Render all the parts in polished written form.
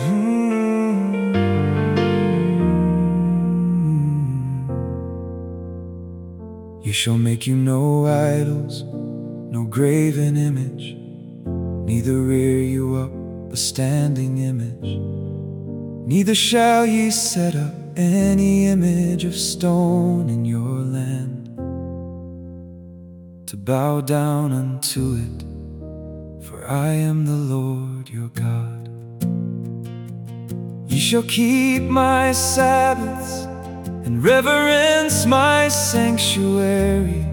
You shall make you no idols, no graven image, neither rear you up a standing image, neither shall ye set up any image of stone in your land, to bow down unto it, for I am the Lord your God. Ye shall keep my Sabbaths and reverence my sanctuary.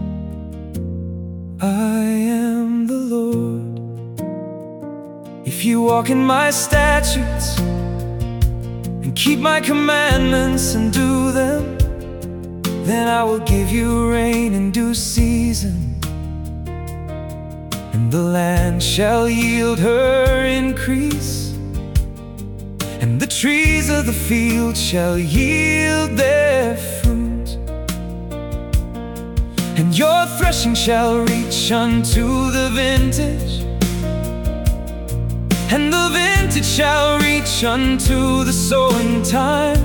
I am the Lord. If you walk in my statutes and keep my commandments and do them, then I will give you rain in due season, and the land shall yield her increase, and the trees of the field shall yield their fruit, and your threshing shall reach unto the vintage, and the vintage shall reach unto the sowing time,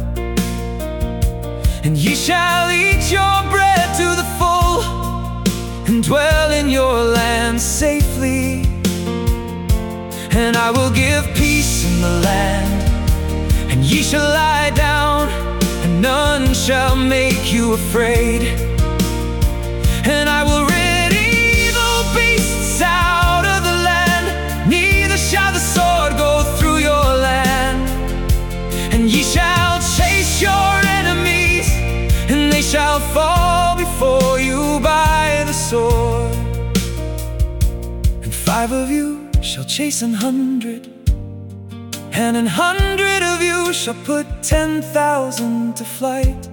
and ye shall eat your bread to the full, and dwell in your land safely. And I will give peace in the land, and ye shall lie down, and none shall make you afraid. And I will rid evil beasts out of the land, neither shall the sword go through your land. And ye shall chase your enemies, and they shall fall before you by the sword. And 5 of you shall chase 100, and 100 of you shall put 10,000 to flight,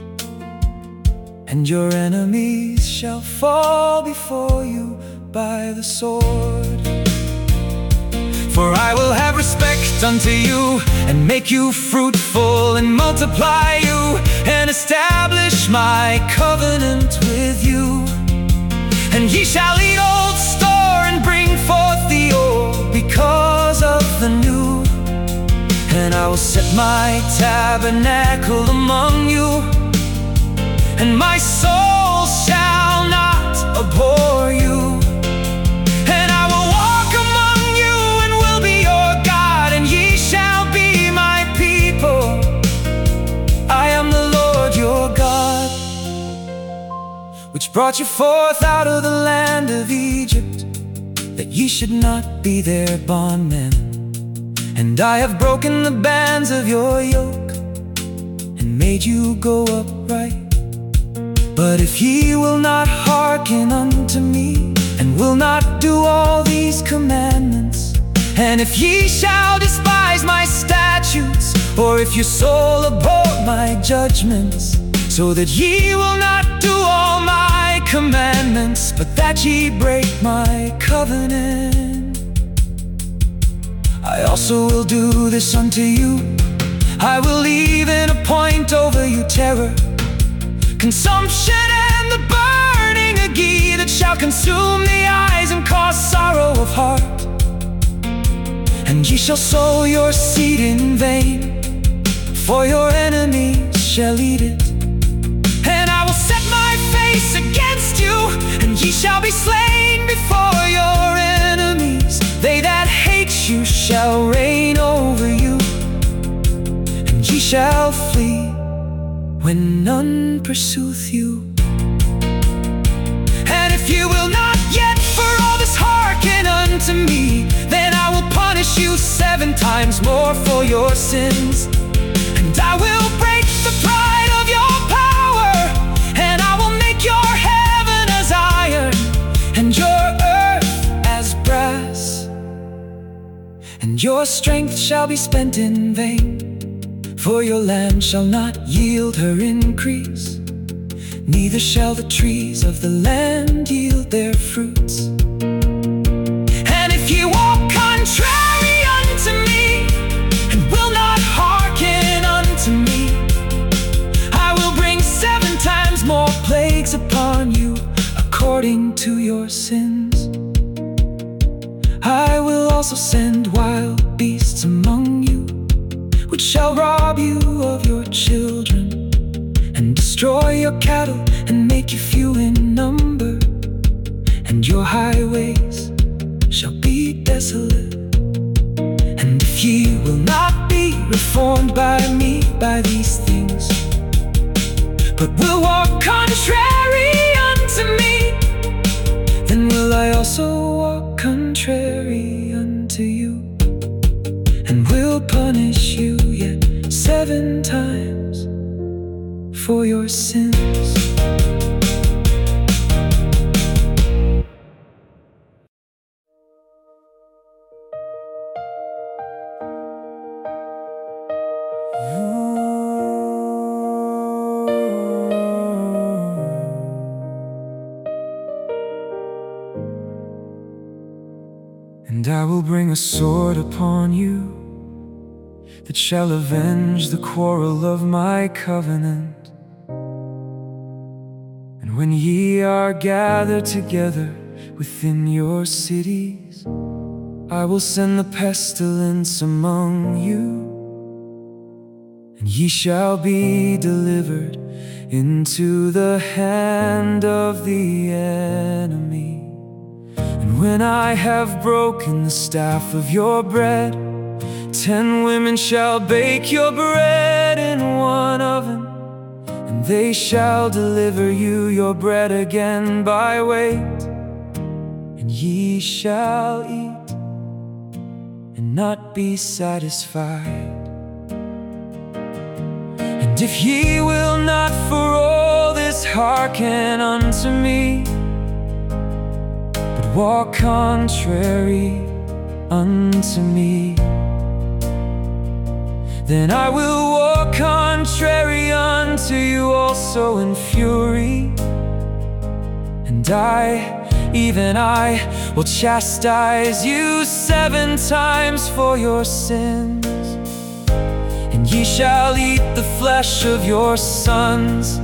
and your enemies shall fall before you by the sword. For I will have respect unto you, and make you fruitful, and multiply you, and establish my covenant with you. And ye shall eat old store, and bring forth the old because of the new. And I will set my tabernacle among you, and my soul shall not abhor you. And I will walk among you, and will be your God, and ye shall be my people. I am the Lord your God, which brought you forth out of the land of Egypt, that ye should not be their bondmen. And I have broken the bands of your yoke, and made you go upright. But if ye will not hearken unto me, and will not do all these commandments, and if ye shall despise my statutes, or if your soul abhor my judgments, so that ye will not do all my commandments, but that ye break my covenant, I also will do this unto you. I will even appoint over you terror, consumption, and the burning ague, that shall consume the eyes and cause sorrow of heart. And ye shall sow your seed in vain, for your enemies shall eat it. And I will set my face against you, and ye shall be slain before your enemies. They that hate you shall reign over you, and ye shall flee when none pursueth you. And if you will not yet for all this hearken unto me, then I will punish you 7 times more for your sins. And I will break the pride of your power, and I will make your heaven as iron, and your earth as brass. And your strength shall be spent in vain, for your land shall not yield her increase, neither shall the trees of the land yield their fruits. And if ye walk contrary unto me, and will not hearken unto me, I will bring 7 times more plagues upon you, according to your sins. I will also send wild beasts among destroy your cattle and make you few in number, and your highways shall be desolate. And if ye will not be reformed by me, by these things, but will walk contrary unto me, then will I also walk contrary unto you, and will punish you yet 7 times for your sins. And I will bring a sword upon you that shall avenge the quarrel of my covenant. And when ye are gathered together within your cities, I will send the pestilence among you, and ye shall be delivered into the hand of the enemy. And when I have broken the staff of your bread, 10 women shall bake your bread in one oven, and they shall deliver you your bread again by weight. And ye shall eat and not be satisfied. And if ye will not for all this hearken unto me, but walk contrary unto me, then I will walk contrary unto you also in fury. And I, even I, will chastise you 7 times for your sins. And ye shall eat the flesh of your sons,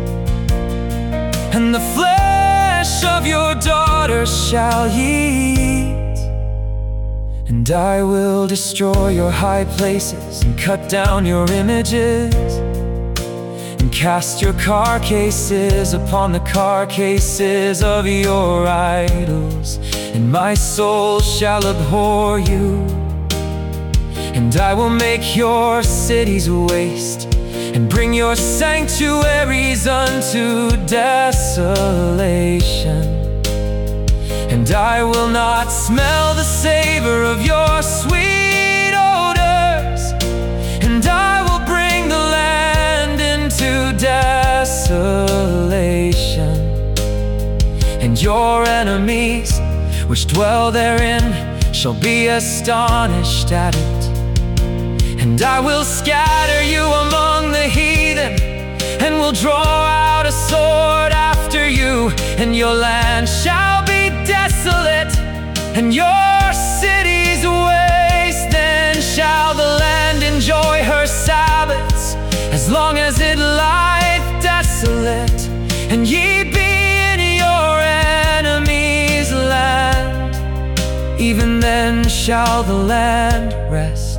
and the flesh of your daughters shall ye eat. And I will destroy your high places, and cut down your images, and cast your carcasses upon the carcasses of your idols. And my soul shall abhor you. And I will make your cities waste, and bring your sanctuaries unto desolation. And I will not smell the savor of your sweet odors, and I will bring the land into desolation. And your enemies which dwell therein shall be astonished at it. And I will scatter you among the heathen, and will draw out a sword after you. And your land shall be desolate, and your cities waste. Then shall the land enjoy her Sabbaths, as long as it lieth desolate. And ye be in your enemy's land, even then shall the land rest,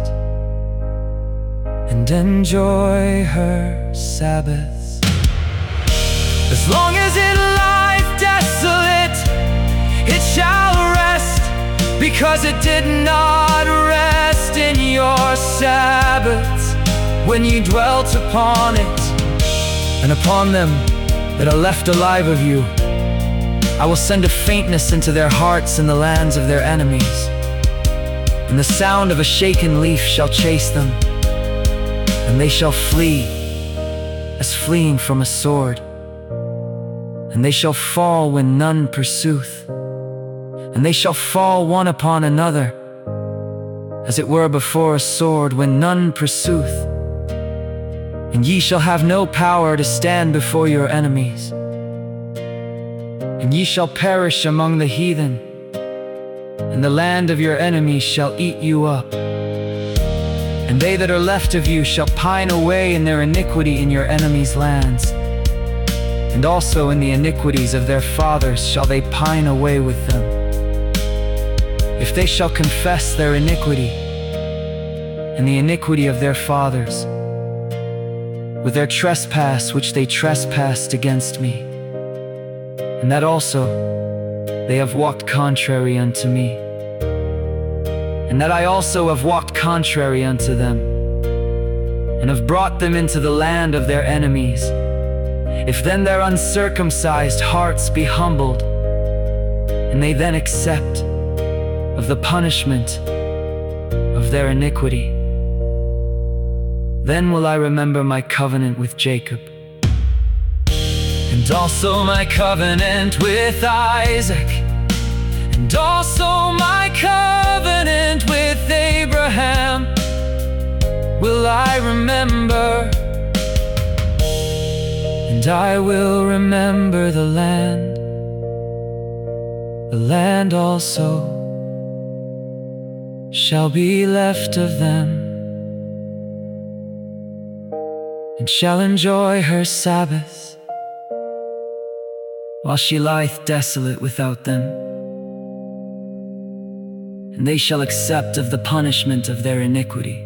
and enjoy her Sabbaths. As long as it lieth desolate, it shall rest, because it did not rest in your Sabbaths, when ye dwelt upon it. And upon them that are left alive of you, I will send a faintness into their hearts in the lands of their enemies, and the sound of a shaken leaf shall chase them. And they shall flee as fleeing from a sword, and they shall fall when none pursueth. And they shall fall one upon another, as it were before a sword when none pursueth. And ye shall have no power to stand before your enemies. And ye shall perish among the heathen, and the land of your enemies shall eat you up. And they that are left of you shall pine away in their iniquity in your enemies' lands. And also in the iniquities of their fathers shall they pine away with them. If they shall confess their iniquity and the iniquity of their fathers, with their trespass which they trespassed against me, and that also they have walked contrary unto me, and that I also have walked contrary unto them, and have brought them into the land of their enemies. If then their uncircumcised hearts be humbled, and they then accept of the punishment of their iniquity, then will I remember my covenant with Jacob, and also my covenant with Isaac, and also my covenant with Abraham will I remember, and I will remember the land also shall be left of them, and shall enjoy her Sabbaths, while she lieth desolate without them. And they shall accept of the punishment of their iniquity,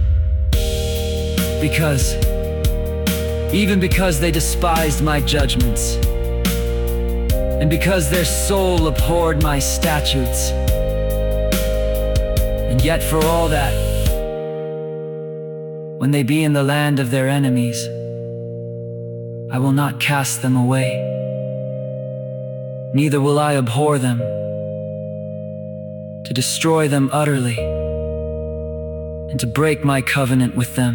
even because they despised my judgments, and because their soul abhorred my statutes. And yet for all that, when they be in the land of their enemies, I will not cast them away, neither will I abhor them, to destroy them utterly, and to break my covenant with them.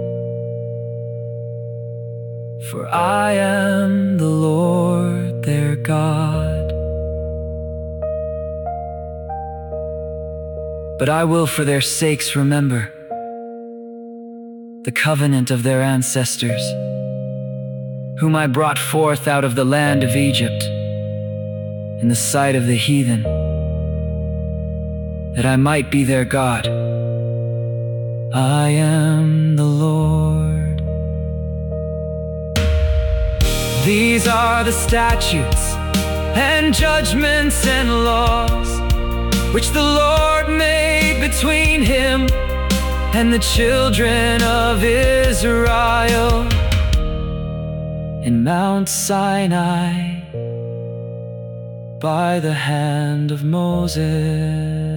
For I am the Lord their God. But I will for their sakes remember the covenant of their ancestors, whom I brought forth out of the land of Egypt, in the sight of the heathen, that I might be their God. I am the Lord. These are the statutes and judgments and laws which the Lord made between him and the children of Israel in Mount Sinai by the hand of Moses.